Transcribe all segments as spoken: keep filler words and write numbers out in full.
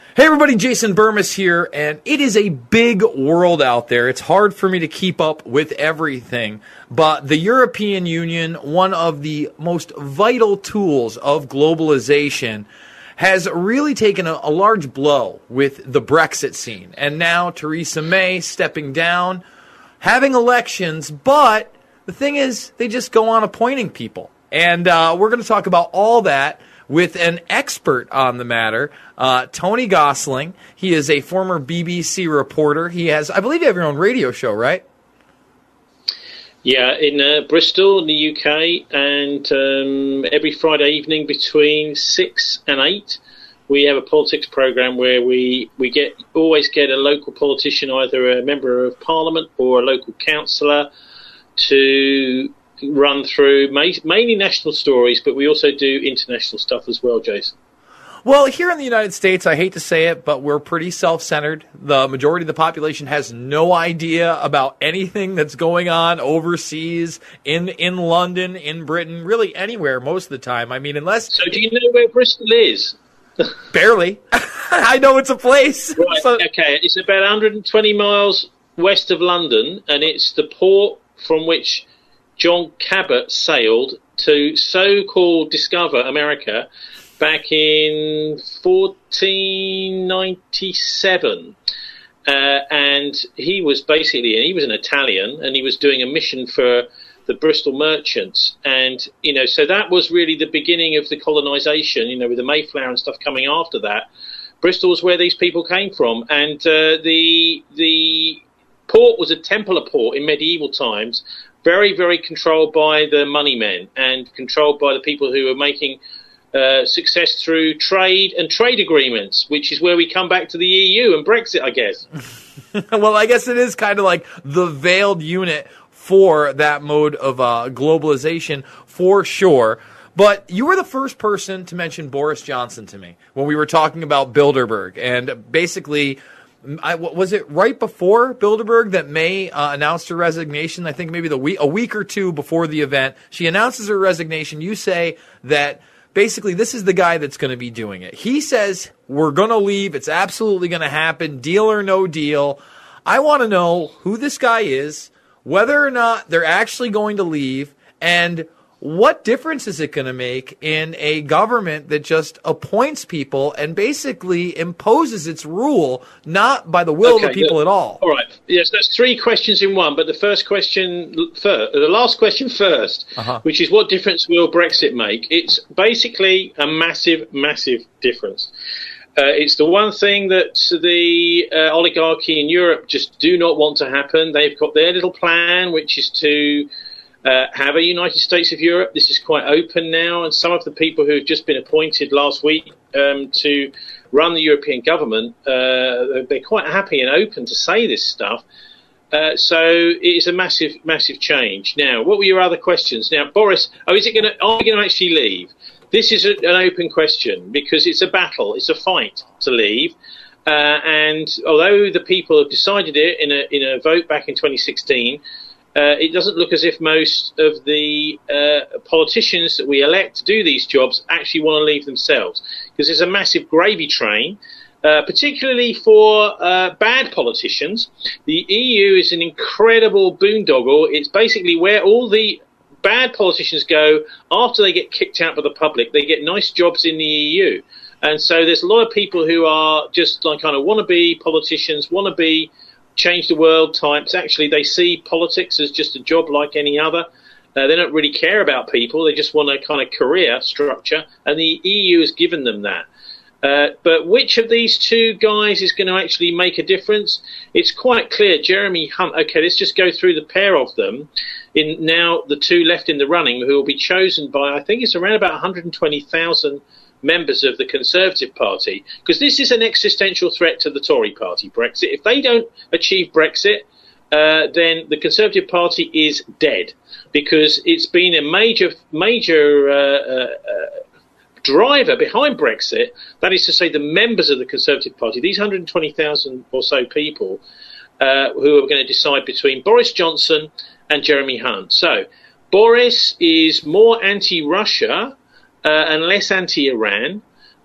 Hey everybody, Jason Burmis here, and it is a big world out there. It's hard for me to keep up with everything, but the European Union, one of the most vital tools of globalization, has really taken a, a large blow with the Brexit scene. And now Theresa May stepping down, having elections, but the thing is, they just go on appointing people. And uh, we're going to talk about all that with an expert on the matter, uh, Tony Gosling. He is a former B B C reporter. He has, I believe you have your own radio show, right? Yeah, in uh, Bristol, in the U K, and um, every Friday evening between six and eight, we have a politics programme where we, we get always get a local politician, either a member of parliament or a local councillor, to run through mainly national stories, but we also do international stuff as well, Jason. Well, here in the United States, I hate to say it, but we're pretty self-centered. The majority of the population has no idea about anything that's going on overseas, in in London, in Britain, really anywhere most of the time. I mean, unless... So do you know where Bristol is? Barely. I know it's a place. Right, so... okay. It's about one hundred twenty miles west of London, and it's the port from which John Cabot sailed to so-called discover America back in fourteen ninety-seven. Uh, and he was basically, and he was an Italian, and he was doing a mission for the Bristol merchants. And, you know, so that was really the beginning of the colonisation, you know, with the Mayflower and stuff coming after that. Bristol was where these people came from. And uh, the the port was a Templar port in medieval times, very, very controlled by the money men and controlled by the people who were making uh, success through trade and trade agreements, which is where we come back to the E U and Brexit, I guess. Well, I guess it is kind of like the veiled unit for that mode of uh, globalization, for sure. But you were the first person to mention Boris Johnson to me when we were talking about Bilderberg. And basically, I, was it right before Bilderberg that May uh, announced her resignation? I think maybe the week, a week or two before the event. She announces her resignation. You say that basically this is the guy that's going to be doing it. He says, we're going to leave. It's absolutely going to happen. Deal or no deal. I want to know who this guy is, whether or not they're actually going to leave, and what difference is it going to make in a government that just appoints people and basically imposes its rule, not by the will okay, of the people good. at all? All right. Yes, that's three questions in one, but the first question, first, the last question first, uh-huh. which is what difference will Brexit make? It's basically a massive, massive difference. Uh, it's the one thing that the uh, oligarchy in Europe just do not want to happen. They've got their little plan, which is to Uh, have a United States of Europe. This is quite open now, and some of the people who have just been appointed last week um, to run the European government, uh, they're quite happy and open to say this stuff. Uh, so it is a massive, massive change. Now, what were your other questions? Now, Boris, oh, is it going to? Are we going to actually leave? This is a, an open question because it's a battle, it's a fight to leave. Uh, and although the people have decided it in a in a vote back in twenty sixteen. Uh, it doesn't look as if most of the uh, politicians that we elect to do these jobs actually want to leave themselves, because there's a massive gravy train, uh, particularly for uh, bad politicians. The E U is an incredible boondoggle. It's basically where all the bad politicians go after they get kicked out by the public. They get nice jobs in the E U. And so there's a lot of people who are just like kind of wannabe politicians, wannabe change the world types. Actually, they see politics as just a job like any other. Uh, they don't really care about people. They just want a kind of career structure, and the E U has given them that. Uh, but which of these two guys is going to actually make a difference? It's quite clear. Jeremy Hunt. Okay, let's just go through the pair of them. In now the two left in the running, who will be chosen by, I think it's around about one hundred twenty thousand members of the Conservative Party, because this is an existential threat to the Tory Party, Brexit. If they don't achieve Brexit, uh, then the Conservative Party is dead, because it's been a major, major uh, uh, driver behind Brexit. That is to say, the members of the Conservative Party, these one hundred twenty thousand or so people, uh, who are going to decide between Boris Johnson and Jeremy Hunt. So Boris is more anti-Russia Uh, and less anti-Iran.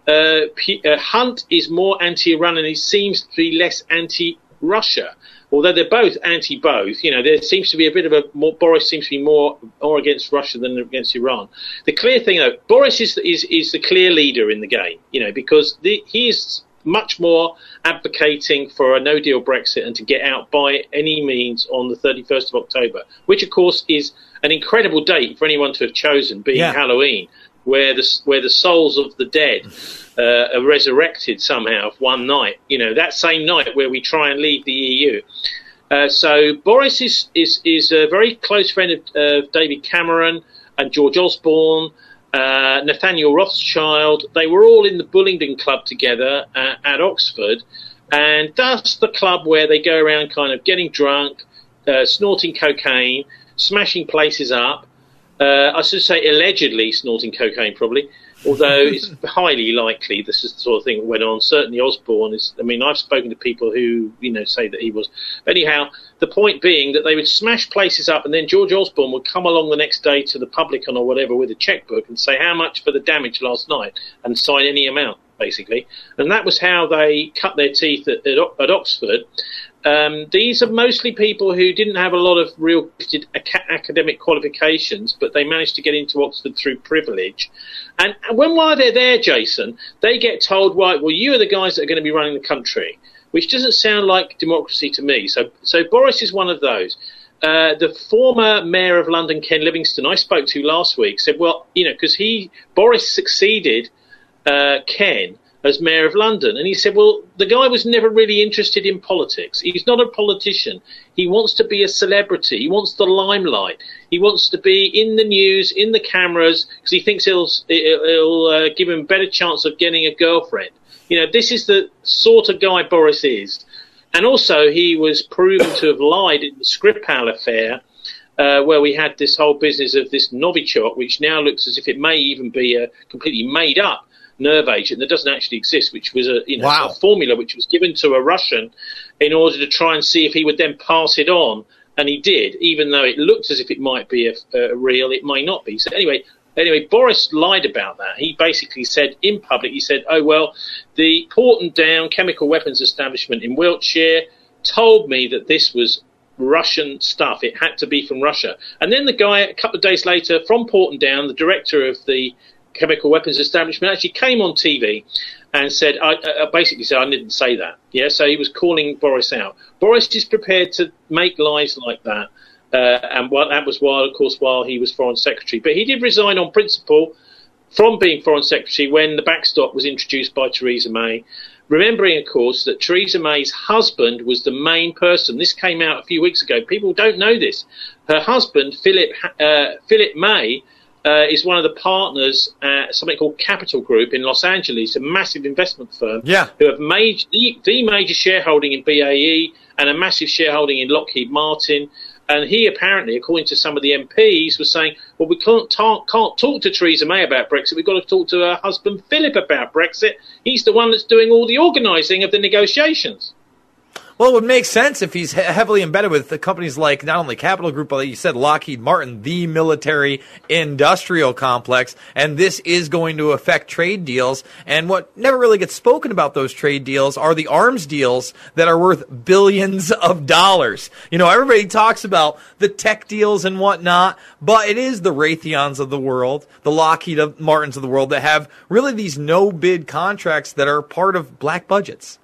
uh, P- uh, Hunt is more anti-Iran and he seems to be less anti-Russia. Although they're both anti-both, you know, there seems to be a bit of a more, Boris seems to be more more against Russia than against Iran. The clear thing, though, Boris is is is the clear leader in the game, you know, because the, he is much more advocating for a no-deal Brexit and to get out by any means on the thirty-first of October, which, of course, is an incredible date for anyone to have chosen, being yeah. Halloween, where the where the souls of the dead uh, are resurrected somehow one night. You know, that same night where we try and leave the E U. Uh, so Boris is, is is a very close friend of uh, David Cameron and George Osborne, uh, Nathaniel Rothschild. They were all in the Bullingdon Club together uh, at Oxford, and that's the club where they go around kind of getting drunk, uh, snorting cocaine, smashing places up. Uh, I should say allegedly snorting cocaine, probably, although it's highly likely this is the sort of thing that went on. Certainly Osborne is, I mean, I've spoken to people who, you know, say that he was. Anyhow, the point being that they would smash places up and then George Osborne would come along the next day to the Publican or whatever with a checkbook and say how much for the damage last night and sign any amount, basically. And that was how they cut their teeth at, at, at Oxford. Um, these are mostly people who didn't have a lot of real academic qualifications, but they managed to get into Oxford through privilege. And, and when while they're there, Jason, they get told, right, well, you are the guys that are going to be running the country, which doesn't sound like democracy to me. So, so Boris is one of those. Uh, the former mayor of London, Ken Livingstone, I spoke to last week, said, well, you know, because he, Boris succeeded uh, Ken as mayor of London. And he said, well, the guy was never really interested in politics. He's not a politician. He wants to be a celebrity. He wants the limelight. He wants to be in the news, in the cameras, because he thinks it'll, it'll uh, give him a better chance of getting a girlfriend. You know, this is the sort of guy Boris is. And also he was proven to have lied in the Skripal affair, uh, where we had this whole business of this Novichok, which now looks as if it may even be a completely made up nerve agent that doesn't actually exist, which was a, you know, wow. a formula which was given to a Russian in order to try and see if he would then pass it on, and he did, even though it looked as if it might be a, a real, it may not be. So anyway, anyway, Boris lied about that. He basically said in public, he said, oh, well, the Porton Down chemical weapons establishment in Wiltshire told me that this was Russian stuff. It had to be from Russia. And then the guy, a couple of days later, from Porton Down, the director of the chemical weapons establishment, actually came on T V and said, I, I basically said, I didn't say that. Yeah, so he was calling Boris out. Boris is prepared to make lies like that. Uh, and while, that was while, of course, while he was Foreign Secretary. But he did resign on principle from being Foreign Secretary when the backstop was introduced by Theresa May. Remembering, of course, that Theresa May's husband was the main person. This came out a few weeks ago. People don't know this. Her husband, Philip uh, Philip May, Uh, is one of the partners at something called Capital Group in Los Angeles, a massive investment firm yeah. who have made the, the major shareholding in B A E and a massive shareholding in Lockheed Martin. And he apparently, according to some of the M Ps, was saying, well, we can't, ta- can't talk to Theresa May about Brexit. We've got to talk to her husband, Philip, about Brexit. He's the one that's doing all the organising of the negotiations. Well, it would make sense if he's he- heavily embedded with the companies like not only Capital Group, but like you said, Lockheed Martin, the military industrial complex, and this is going to affect trade deals. And what never really gets spoken about those trade deals are the arms deals that are worth billions of dollars. You know, everybody talks about the tech deals and whatnot, but it is the Raytheons of the world, the Lockheed Martins of the world that have really these no-bid contracts that are part of black budgets.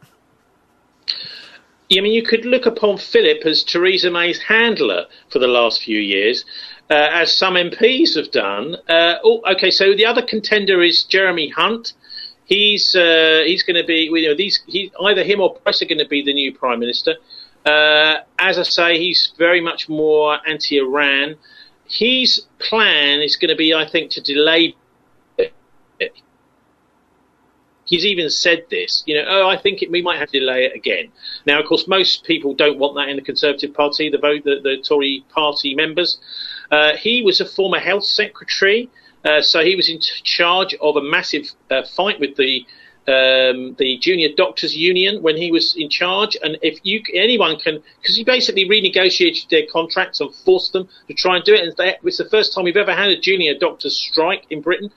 I mean, you could look upon Philip as Theresa May's handler for the last few years, uh, as some M Ps have done. Uh, oh, okay, so the other contender is Jeremy Hunt. He's uh, he's going to be, you know, these he, either him or Price are going to be the new Prime Minister. Uh, as I say, he's very much more anti-Iran. His plan is going to be, I think, to delay it. He's even said this, you know, oh, I think it, we might have to delay it again. Now, of course, most people don't want that in the Conservative Party, the vote, the, the Tory party members. Uh, he was a former health secretary, uh, so he was in charge of a massive uh, fight with the um, the Junior Doctors Union when he was in charge. And if you anyone can, because he basically renegotiated their contracts and forced them to try and do it. And they, it's the first time we've ever had a junior doctors strike in Britain.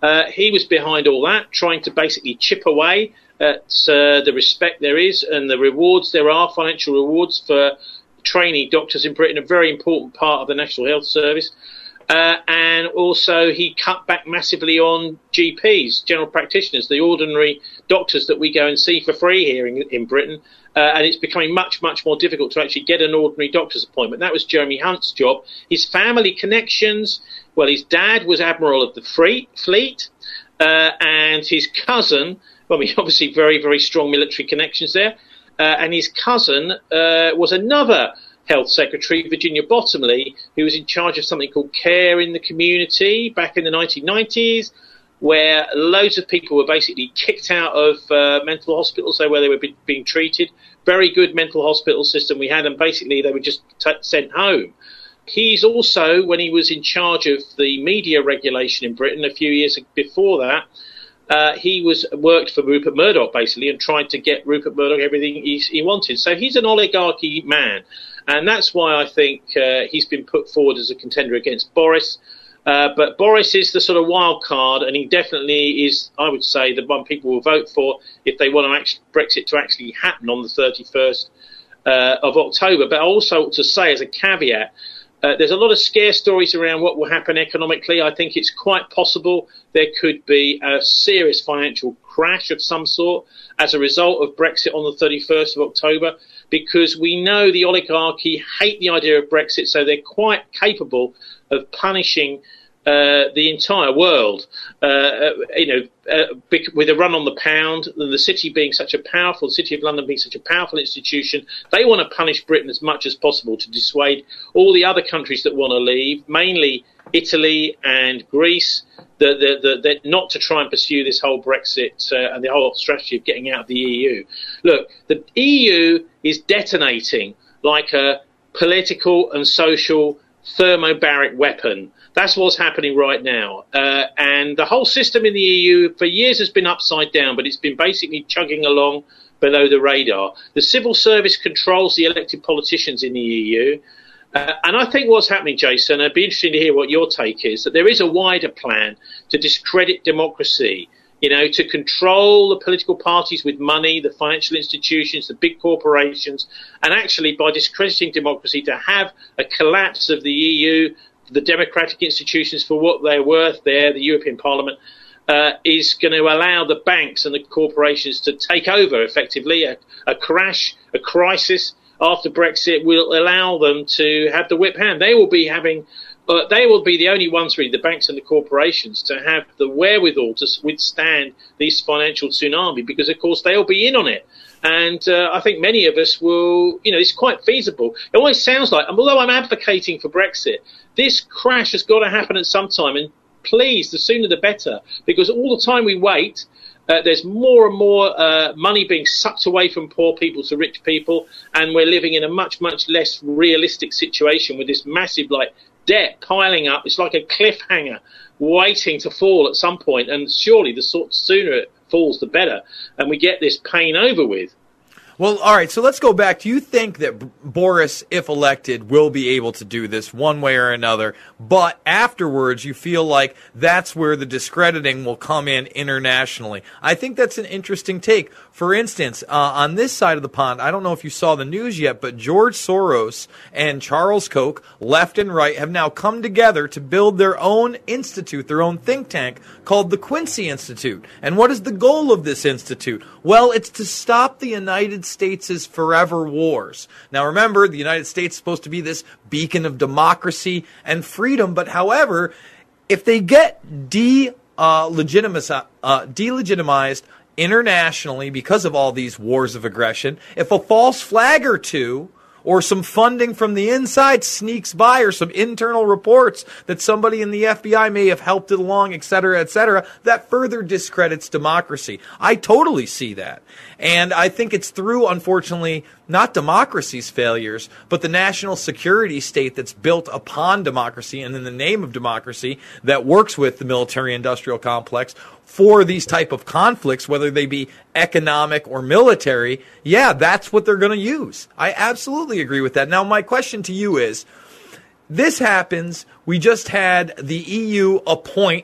Uh, he was behind all that, trying to basically chip away at uh, the respect there is and the rewards there are, financial rewards for trainee doctors in Britain, a very important part of the National Health Service. Uh, and also he cut back massively on G Ps, general practitioners, the ordinary doctors that we go and see for free here in, in Britain. Uh, and it's becoming much, much more difficult to actually get an ordinary doctor's appointment. That was Jeremy Hunt's job. His family connections, well, his dad was Admiral of the Fleet, uh, and his cousin, well, I mean, obviously very, very strong military connections there, uh, and his cousin uh, was another Health Secretary, Virginia Bottomley, who was in charge of something called Care in the Community back in the nineteen nineties, where loads of people were basically kicked out of uh, mental hospitals, so where they were be- being treated. Very good mental hospital system we had, and basically they were just t- sent home. He's also, when he was in charge of the media regulation in Britain a few years before that, uh, he was worked for Rupert Murdoch, basically, and tried to get Rupert Murdoch everything he, he wanted. So he's an oligarchy man, and that's why I think uh, he's been put forward as a contender against Boris. Uh, but Boris is the sort of wild card, and he definitely is, I would say, the one people will vote for if they want to actually, Brexit to actually happen on the thirty-first uh, of October. But also to say, as a caveat, uh, there's a lot of scare stories around what will happen economically. I think it's quite possible there could be a serious financial crash of some sort as a result of Brexit on the thirty-first of October, because we know the oligarchy hate the idea of Brexit, so they're quite capable of punishing uh, the entire world, uh, you know, uh, with a run on the pound, and the city being such a powerful, the City of London being such a powerful institution, they want to punish Britain as much as possible to dissuade all the other countries that want to leave, mainly Italy and Greece, the, the, the, the, not to try and pursue this whole Brexit uh, and the whole strategy of getting out of the E U. Look, the E U is detonating like a political and social thermobaric weapon. That's what's happening right now. Uh, and the whole system in the E U for years has been upside down, but it's been basically chugging along below the radar. The civil service controls the elected politicians in the E U. Uh, and I think what's happening, Jason, I'd be interested to hear what your take is, that there is a wider plan to discredit democracy, you know, to control the political parties with money, the financial institutions, the big corporations, and actually by discrediting democracy to have a collapse of the E U, the democratic institutions for what they're worth there, the European Parliament, uh, is going to allow the banks and the corporations to take over effectively. A, a crash, a crisis after Brexit will allow them to have the whip hand. They will be having... But they will be the only ones, really, the banks and the corporations, to have the wherewithal to withstand this financial tsunami, because, of course, they'll be in on it. And uh, I think many of us will, you know, it's quite feasible. It always sounds like, although I'm advocating for Brexit, this crash has got to happen at some time. And please, the sooner the better, because all the time we wait, uh, there's more and more uh, money being sucked away from poor people to rich people. And we're living in a much, much less realistic situation with this massive, like, debt piling up. It's like a cliffhanger waiting to fall at some point, and surely the sort sooner it falls the better, and we get this pain over with. Well, all right, so let's go back. Do you think that B- Boris, if elected, will be able to do this one way or another, but afterwards you feel like that's where the discrediting will come in internationally? I think that's an interesting take. For instance, uh, on this side of the pond, I don't know if you saw the news yet, but George Soros and Charles Koch, left and right, have now come together to build their own institute, their own think tank called the Quincy Institute. And what is the goal of this institute? Well, it's to stop the United States' forever wars. Now remember, the United States is supposed to be this beacon of democracy and freedom, but however, if they get de, uh, legitimiz- uh, delegitimized internationally because of all these wars of aggression, if a false flag or two or some funding from the inside sneaks by, or some internal reports that somebody in the F B I may have helped it along, et cetera, et cetera, that further discredits democracy. I totally see that. And I think it's through, unfortunately, not democracy's failures, but the national security state that's built upon democracy and in the name of democracy that works with the military-industrial complex for these type of conflicts, whether they be economic or military. Yeah, that's what they're going to use. I absolutely agree with that. Now, my question to you is, this happens, we just had the E U appoint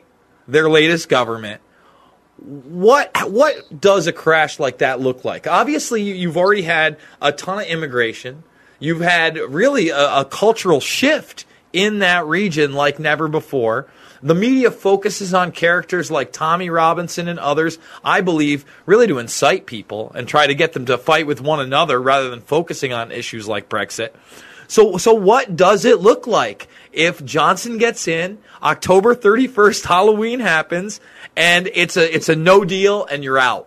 their latest government. What what does a crash like that look like? Obviously, you've already had a ton of immigration. You've had really a, a cultural shift in that region like never before. The media focuses on characters like Tommy Robinson and others, I believe, really to incite people and try to get them to fight with one another rather than focusing on issues like Brexit. So, so what does it look like if Johnson gets in, October thirty-first, Halloween happens, and it's a it's a no deal and you're out?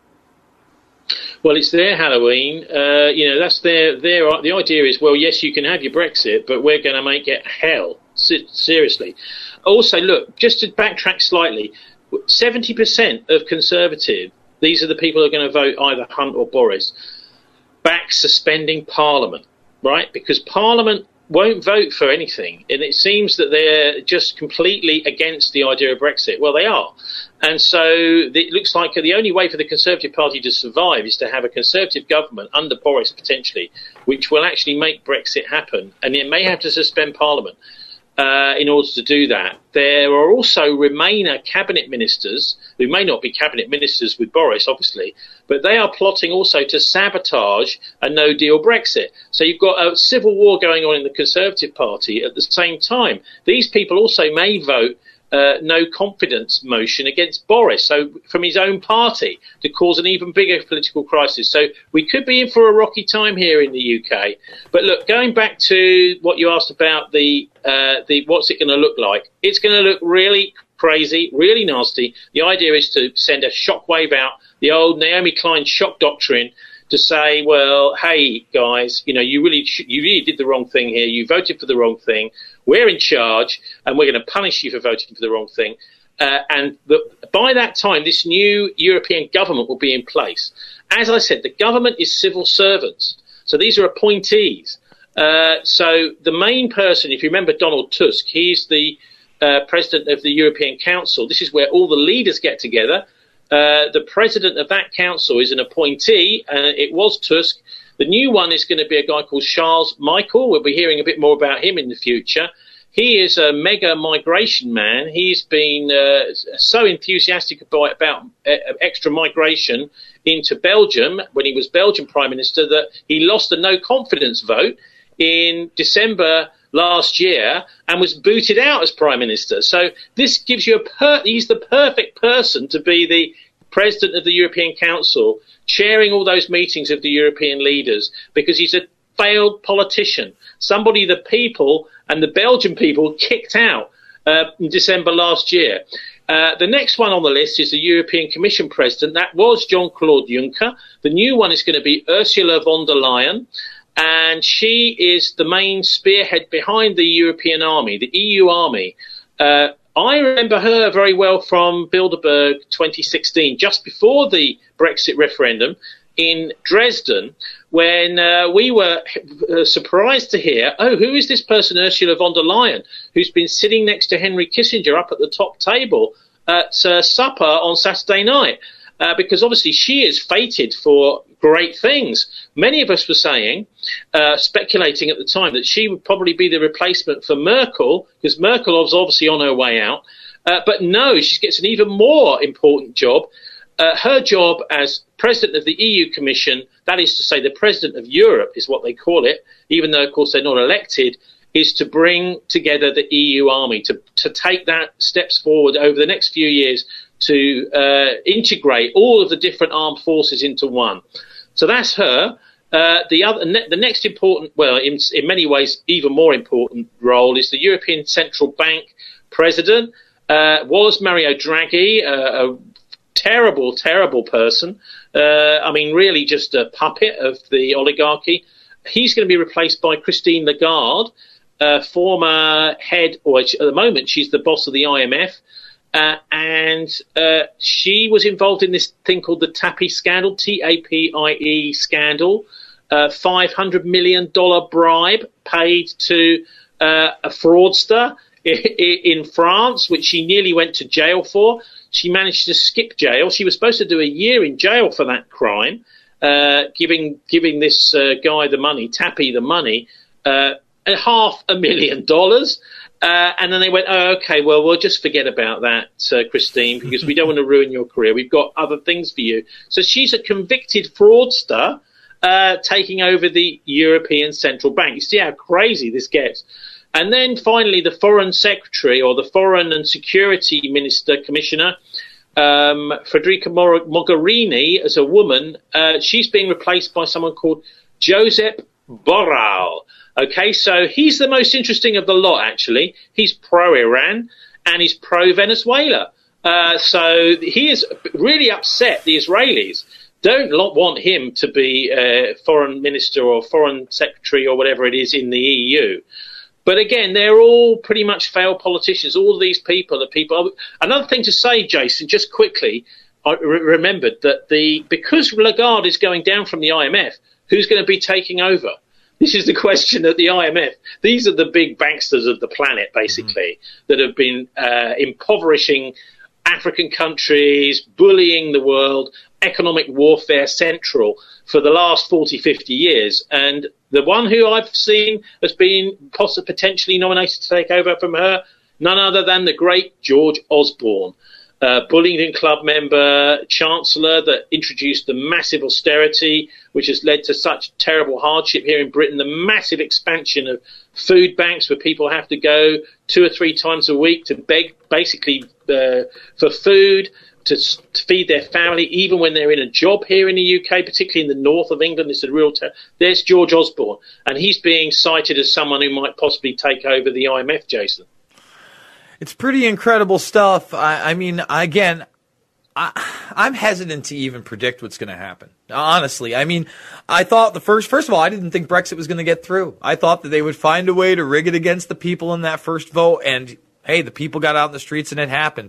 Well, it's their Halloween. Uh, you know, that's their their. The idea is, well, yes, you can have your Brexit, but we're going to make it hell. Seriously. Also, look, just to backtrack slightly, seventy percent of Conservative, these are the people who are going to vote either Hunt or Boris, back suspending Parliament, right? Because Parliament won't vote for anything, and it seems that they're just completely against the idea of Brexit. Well, they are. And so it looks like the only way for the Conservative Party to survive is to have a Conservative government under Boris, potentially, which will actually make Brexit happen. And it may have to suspend Parliament uh, in order to do that. There are also Remainer cabinet ministers, who may not be cabinet ministers with Boris, obviously, but they are plotting also to sabotage a no-deal Brexit. So you've got a civil war going on in the Conservative Party at the same time. These people also may vote Uh, no confidence motion against Boris, so from his own party, to cause an even bigger political crisis. So we could be in for a rocky time here in the U K. But look, going back to what you asked about the uh, the what's it going to look like? It's going to look really crazy, really nasty. The idea is to send a shockwave out, the old Naomi Klein shock doctrine, to say, well, hey guys, you know, you really sh- you really did the wrong thing here. You voted for the wrong thing. We're in charge, and we're going to punish you for voting for the wrong thing. Uh, and the, by that time, this new European government will be in place. As I said, the government is civil servants. So these are appointees. Uh, so the main person, if you remember Donald Tusk, he's the uh, president of the European Council. This is where all the leaders get together. Uh, the president of that council is an appointee, and uh, it was Tusk. The new one is going to be a guy called Charles Michel. We'll be hearing a bit more about him in the future. He is a mega migration man. He's been uh, so enthusiastic about, about uh, extra migration into Belgium when he was Belgian Prime Minister that he lost a no confidence vote in December last year and was booted out as Prime Minister. So this gives you a per- he's the perfect person to be the President of the European Council, chairing all those meetings of the European leaders, because he's a failed politician, somebody the people and the Belgian people kicked out uh, in December last year. Uh, the next one on the list is the European Commission President. That was Jean-Claude Juncker. The new one is going to be Ursula von der Leyen, and she is the main spearhead behind the European Army, the E U Army. Uh, I remember her very well from Bilderberg twenty sixteen, just before the Brexit referendum in Dresden, when uh, we were uh, surprised to hear, oh, who is this person, Ursula von der Leyen, who's been sitting next to Henry Kissinger up at the top table at uh, supper on Saturday night? Uh, because obviously she is fated for great things. Many of us were saying, uh, speculating at the time, that she would probably be the replacement for Merkel, because Merkel was obviously on her way out. Uh, but no, she gets an even more important job. Uh, her job as President of the E U Commission, that is to say the President of Europe is what they call it, even though, of course, they're not elected, is to bring together the E U army, to, to take that steps forward over the next few years to uh, integrate all of the different armed forces into one. So that's her. Uh, the other, ne- the next important, well, in, in many ways, even more important role is the European Central Bank President. Uh, was Mario Draghi, uh, a terrible, terrible person. Uh, I mean, really just a puppet of the oligarchy. He's going to be replaced by Christine Lagarde, uh, former head, or at the moment she's the boss of the I M F. Uh, and uh, she was involved in this thing called the TAPI scandal, T A P I E scandal, uh, five hundred million dollars bribe paid to uh, a fraudster in France, which she nearly went to jail for. She managed to skip jail. She was supposed to do a year in jail for that crime, uh, giving giving this uh, guy the money, Tappy the money, uh, a half a million dollars. Uh, and then they went, oh, okay, well, we'll just forget about that, uh, Christine, because we don't want to ruin your career. We've got other things for you. So she's a convicted fraudster uh, taking over the European Central Bank. You see how crazy this gets. And then finally, the Foreign Secretary or the Foreign and Security Minister Commissioner, um, Federica Mogherini, as a woman, uh, she's being replaced by someone called Josep Borrell. Okay, so he's the most interesting of the lot, actually. He's pro-Iran and he's pro-Venezuela. Uh, so he is really upset. The Israelis don't want him to be uh, foreign minister or foreign secretary or whatever it is in the E U. But again, they're all pretty much failed politicians. All these people are people. Another thing to say, Jason, just quickly, I re- remembered that the because Lagarde is going down from the I M F, who's going to be taking over? This is the question at the I M F. These are the big banksters of the planet, basically, mm-hmm. that have been uh, impoverishing African countries, bullying the world, economic warfare central for the last forty, fifty years. And the one who I've seen has been possibly potentially nominated to take over from her, none other than the great George Osborne. Uh, Bullingdon Club member, Chancellor, that introduced the massive austerity, which has led to such terrible hardship here in Britain, the massive expansion of food banks where people have to go two or three times a week to beg basically uh, for food, to, to feed their family, even when they're in a job here in the U K, particularly in the north of England. It's a real ter- There's George Osborne, and he's being cited as someone who might possibly take over the I M F, Jason. It's pretty incredible stuff. I, I mean, again, I, I'm hesitant to even predict what's going to happen. Honestly, I mean, I thought the first, first of all, I didn't think Brexit was going to get through. I thought that they would find a way to rig it against the people in that first vote. And hey, the people got out in the streets and it happened.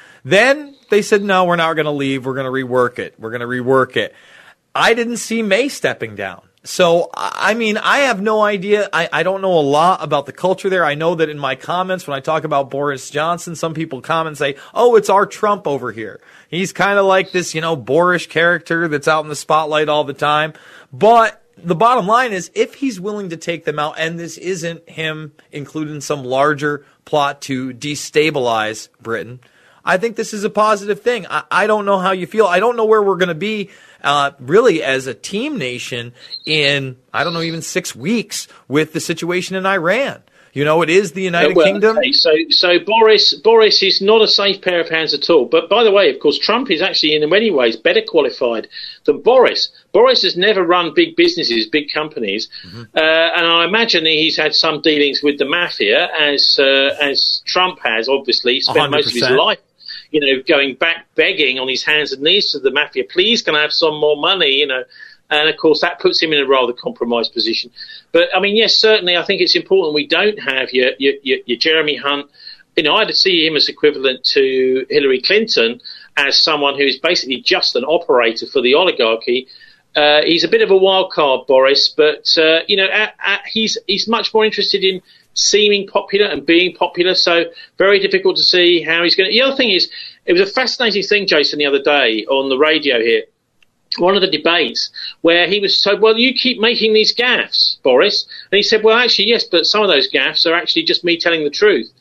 Then they said, no, we're not going to leave. We're going to rework it. We're going to rework it. I didn't see May stepping down. So, I mean, I have no idea. I, I don't know a lot about the culture there. I know that in my comments, when I talk about Boris Johnson, some people comment and say, oh, it's our Trump over here. He's kind of like this, you know, boorish character that's out in the spotlight all the time. But the bottom line is, if he's willing to take them out, and this isn't him including some larger plot to destabilize Britain, I think this is a positive thing. I, I don't know how you feel. I don't know where we're going to be Uh, really as a team nation in, I don't know, even six weeks with the situation in Iran. You know, it is the United well, Kingdom. Okay. So, so Boris, Boris is not a safe pair of hands at all. But by the way, of course, Trump is actually in many ways better qualified than Boris. Boris has never run big businesses, big companies, mm-hmm. uh, and I imagine he's had some dealings with the mafia, as uh, as Trump has. Obviously, spent one hundred percent most of his life, you know, going back begging on his hands and knees to the mafia, please can I have some more money, you know. And, of course, that puts him in a rather compromised position. But, I mean, yes, certainly I think it's important we don't have your, your, your, your Jeremy Hunt. You know, I'd see him as equivalent to Hillary Clinton as someone who is basically just an operator for the oligarchy. Uh, he's a bit of a wild card, Boris, but, uh, you know, at, at, he's he's much more interested in seeming popular and being popular, so very difficult to see how he's going to... The other thing is, it was a fascinating thing, Jason, the other day on the radio here, one of the debates, where he was told, well, you keep making these gaffes, Boris. And he said, well, actually, yes, but some of those gaffes are actually just me telling the truth.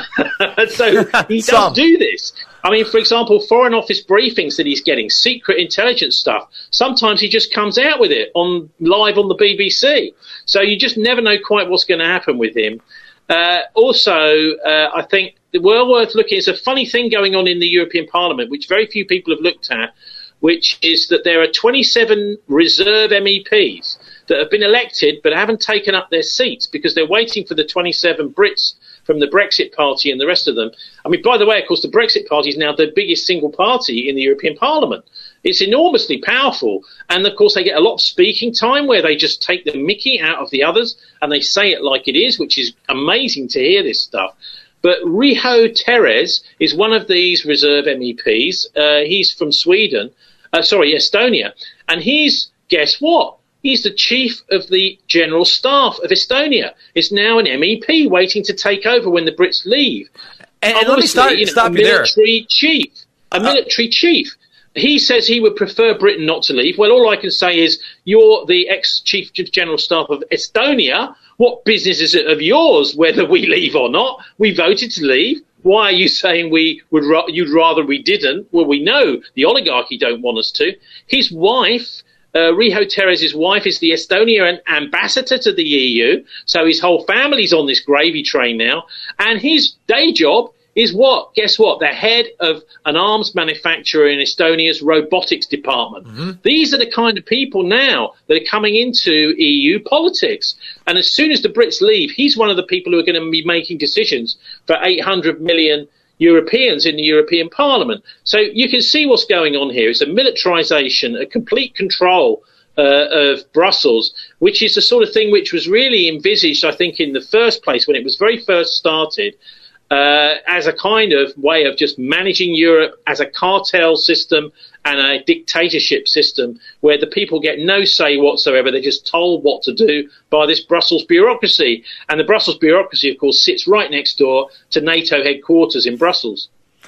So he does do this. I mean, for example, Foreign Office briefings that he's getting, secret intelligence stuff, sometimes he just comes out with it on live on the B B C. So you just never know quite what's going to happen with him. Uh, also, uh, I think well worth looking. It's a funny thing going on in the European Parliament, which very few people have looked at, which is that there are twenty-seven reserve M E Ps that have been elected but haven't taken up their seats because they're waiting for the twenty-seven Brits from the Brexit Party and the rest of them. I mean, by the way, of course, the Brexit Party is now the biggest single party in the European Parliament. It's enormously powerful. And, of course, they get a lot of speaking time where they just take the mickey out of the others and they say it like it is, which is amazing to hear this stuff. But Riho Teres is one of these reserve M E Ps. Uh, he's from Sweden, uh, sorry, Estonia. And he's, guess what? He's the chief of the general staff of Estonia. Is now an M E P waiting to take over when the Brits leave. And, and let me stop, you know, stop a you there. military chief, a military uh, chief. He says he would prefer Britain not to leave. Well, all I can say is you're the ex-Chief General Staff of Estonia. What business is it of yours whether we leave or not? We voted to leave. Why are you saying we would ra- you'd rather we didn't? Well, we know the oligarchy don't want us to. His wife, uh, Riho Teres' wife, is the Estonian ambassador to the E U. So his whole family's on this gravy train now. And his day job is what? Guess what? The head of an arms manufacturer in Estonia's robotics department. Mm-hmm. These are the kind of people now that are coming into E U politics. And as soon as the Brits leave, he's one of the people who are going to be making decisions for eight hundred million Europeans in the European Parliament. So you can see what's going on here. It's a militarization, a complete control uh, of Brussels, which is the sort of thing which was really envisaged, I think, in the first place when it was very first started. Uh, as a kind of way of just managing Europe as a cartel system and a dictatorship system where the people get no say whatsoever. They're just told what to do by this Brussels bureaucracy. And the Brussels bureaucracy, of course, sits right next door to NATO headquarters in Brussels.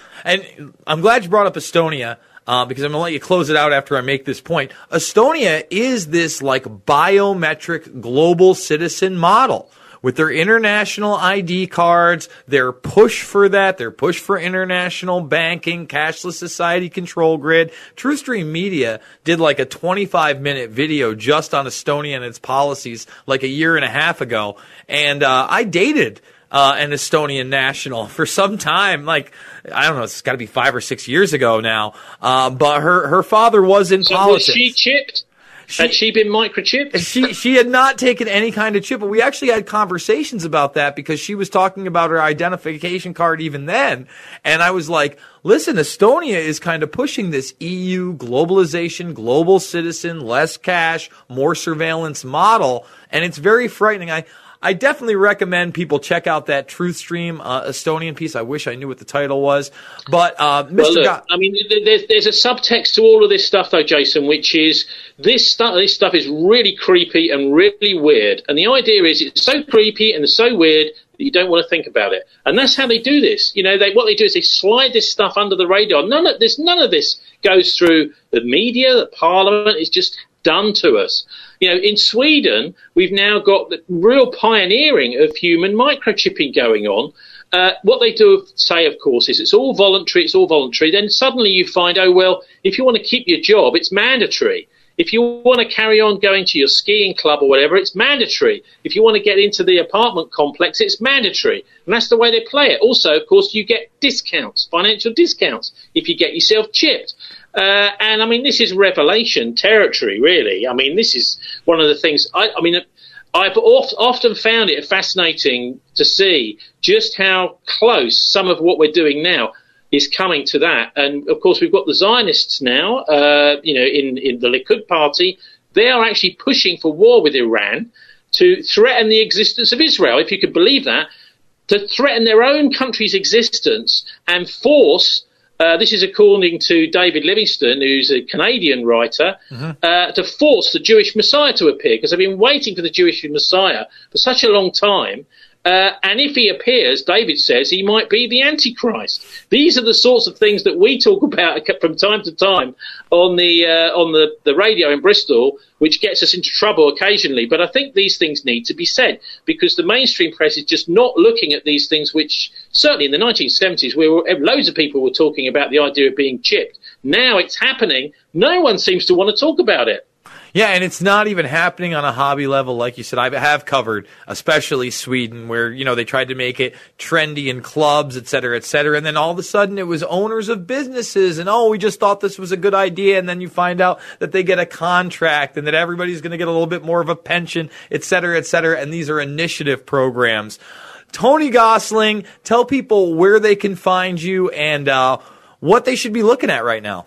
And I'm glad you brought up Estonia. Uh, because I'm going to let you close it out after I make this point. Estonia is this like biometric global citizen model. With their international I D cards, their push for that, their push for international banking, cashless society control grid. TruthStream Media did like a twenty-five minute video just on Estonia and its policies like a year and a half ago. And uh, I dated uh, an Estonian national for some time. Like, I don't know, it's got to be five or six years ago now. Uh, but her, her father was in so politics. Was she chipped? She, had she been microchipped? She she had not taken any kind of chip, but we actually had conversations about that because she was talking about her identification card even then. And I was like, listen, Estonia is kind of pushing this E U globalization, global citizen, less cash, more surveillance model. And it's very frightening. I, I definitely recommend people check out that TruthStream uh, Estonian piece. I wish I knew what the title was. But, uh, Mister Well, look, Ga- I mean, there's, there's a subtext to all of this stuff, though, Jason, which is this stuff, this stuff is really creepy and really weird. And the idea is it's so creepy and so weird that you don't want to think about it. And that's how they do this. You know, they, what they do is they slide this stuff under the radar. None of this, none of this goes through the media, the parliament. It's just done to us. You know, in Sweden, we've now got the real pioneering of human microchipping going on. Uh, what they do say, of course, is it's all voluntary, it's all voluntary. Then suddenly you find, oh, well, if you want to keep your job, it's mandatory. If you want to carry on going to your skiing club or whatever, it's mandatory. If you want to get into the apartment complex, it's mandatory. And that's the way they play it. Also, of course, you get discounts, financial discounts, if you get yourself chipped. Uh, and, I mean, this is revelation territory, really. I mean, this is one of the things, I, I mean, I've oft, often found it fascinating to see just how close some of what we're doing now is coming to that. And, of course, we've got the Zionists now, uh, you know, in, in the Likud party. They are actually pushing for war with Iran to threaten the existence of Israel, if you could believe that, to threaten their own country's existence and force Uh, this is according to David Livingstone, who's a Canadian writer, mm-hmm. uh, to force the Jewish Messiah to appear, because they've been waiting for the Jewish Messiah for such a long time. Uh, and if he appears, David says, he might be the Antichrist. These are the sorts of things that we talk about from time to time on the uh, on the, the radio in Bristol, which gets us into trouble occasionally. But I think these things need to be said, because the mainstream press is just not looking at these things, which certainly in the nineteen seventies, we were, loads of people were talking about the idea of being chipped. Now it's happening. No one seems to want to talk about it. Yeah, and it's not even happening on a hobby level, like you said. I have covered, especially Sweden, where, you know, they tried to make it trendy in clubs, et cetera, et cetera. And then all of a sudden it was owners of businesses and, oh, we just thought this was a good idea. And then you find out that they get a contract and that everybody's going to get a little bit more of a pension, et cetera, et cetera. And these are initiative programs. Tony Gosling, tell people where they can find you and uh, what they should be looking at right now.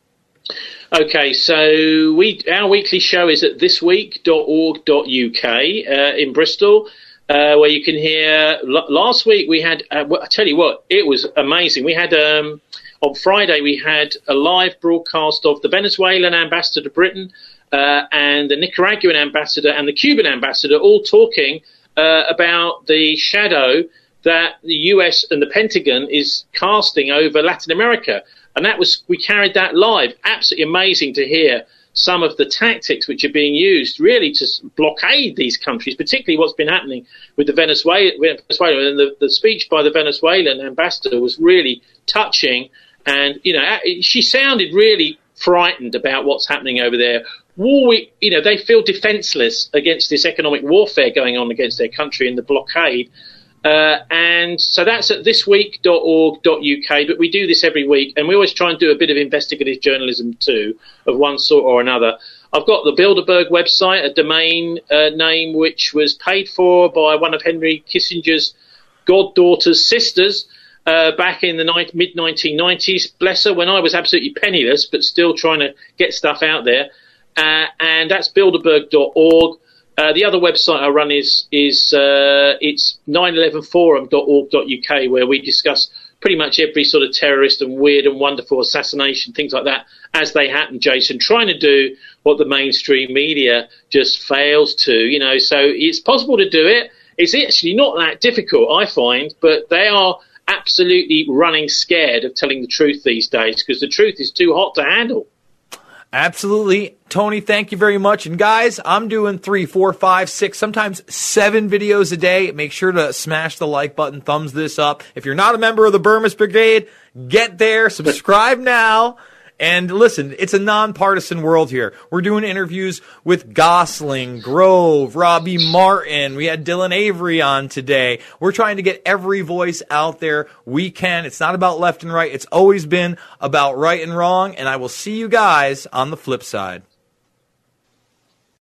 Okay, so we our weekly show is at this week dot org dot U K uh, in Bristol, uh, where you can hear. L- last week we had. Uh, I tell you what, it was amazing. We had um, on Friday we had a live broadcast of the Venezuelan ambassador to Britain uh, and the Nicaraguan ambassador and the Cuban ambassador all talking uh, about the shadow that the U S and the Pentagon is casting over Latin America. And that was, we carried that live. Absolutely amazing to hear some of the tactics which are being used really to blockade these countries, particularly what's been happening with the Venezuela. Venezuela. And the, the speech by the Venezuelan ambassador was really touching. And, you know, she sounded really frightened about what's happening over there. War, you know, they feel defenseless against this economic warfare going on against their country and the blockade. Uh, and so that's at this week dot org dot U K, but we do this every week, and we always try and do a bit of investigative journalism too, of one sort or another. I've got the Bilderberg website, a domain uh, name which was paid for by one of Henry Kissinger's goddaughter's sisters uh, back in the mid nineteen nineties. Bless her, when I was absolutely penniless, but still trying to get stuff out there. Uh, and that's Bilderberg dot org. Uh, the other website I run is is uh, it's nine eleven forum dot org dot U K, where we discuss pretty much every sort of terrorist and weird and wonderful assassination, things like that, as they happen, Jason, trying to do what the mainstream media just fails to, you know. So it's possible to do it. It's actually not that difficult, I find, but they are absolutely running scared of telling the truth these days because the truth is too hot to handle. Absolutely. Tony, thank you very much. And guys, I'm doing three, four, five, six, sometimes seven videos a day. Make sure to smash the like button, thumbs this up. If you're not a member of the Burmese Brigade, get there, subscribe now. And listen, it's a nonpartisan world here. We're doing interviews with Gosling, Grove, Robbie Martin. We had Dylan Avery on today. We're trying to get every voice out there we can. It's not about left and right. It's always been about right and wrong. And I will see you guys on the flip side.